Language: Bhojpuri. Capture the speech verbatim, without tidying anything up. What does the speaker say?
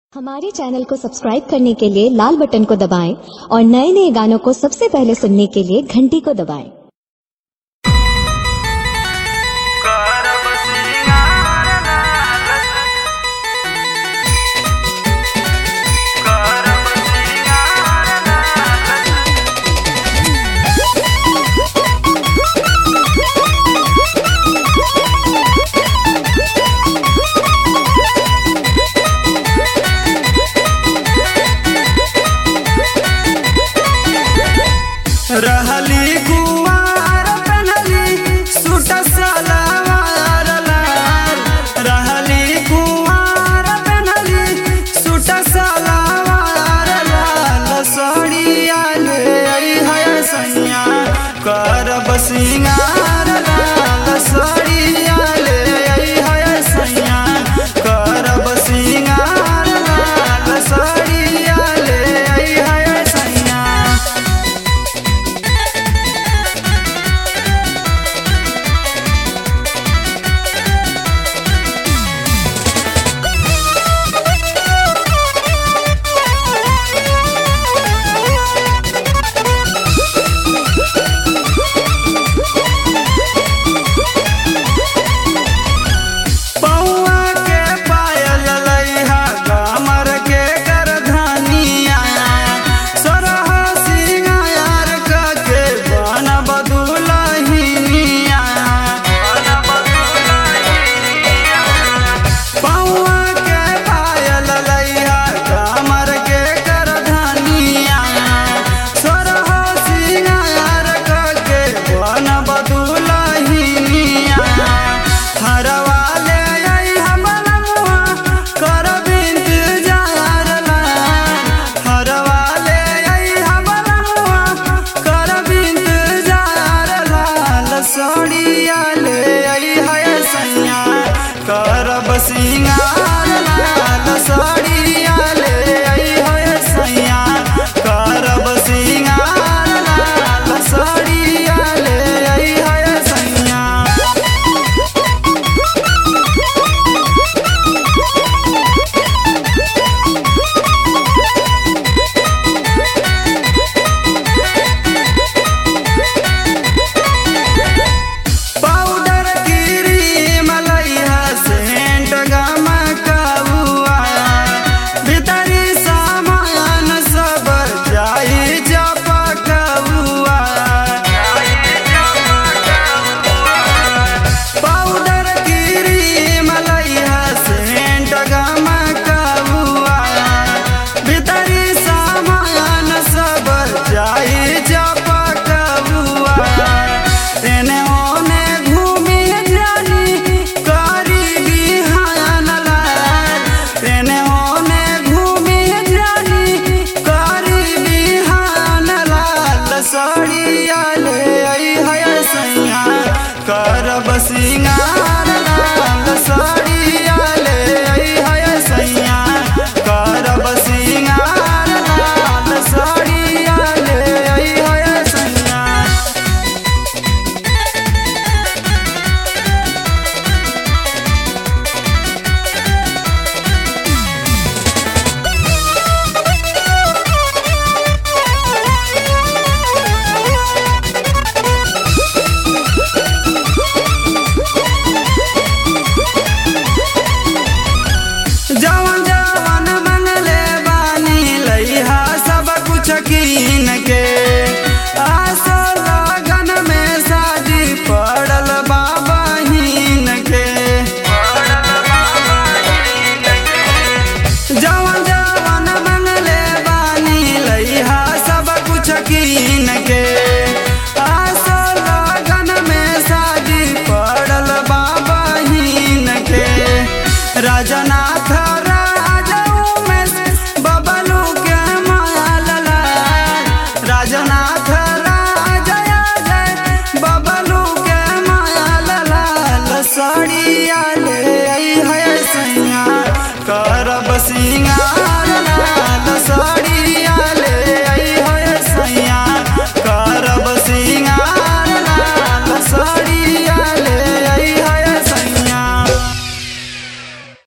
हमारे चैनल को सब्सक्राइब करने के लिए लाल बटन को दबाएं और नए नए गानों को सबसे पहले सुनने के लिए घंटी को दबाएं। रहली कुवार पहनली सूट सलवार लाल, रहली कुवार पहनली सूट सलवार लाल, सड़िया ले आई है सैया करब सिंगार लाल, सड़िया ले आई है सैया करब सिंगार लाल, सड़िया ले आई है सैया। सड़िया ले आई है सैया करब सिंगार लाल, सड़िया ले आई है सैया करब सिंगार लाल, सड़िया ले आई है सैया। सड़िया ले आई है सैया करब सिंगार लाल, सड़िया ले आई है सैया करब सिंगार लाल, सड़िया ले आई है सैया। जवन जवन मंगले बानी लइहा सब कुछ कीन के, आसो लगन में शादी पड़ल बा बहिन के, जवन जवन मंगले बानी लइहा सब कुछ कीन के, आसो लगन में शादी पड़ल बा बहिन के। राजनाथ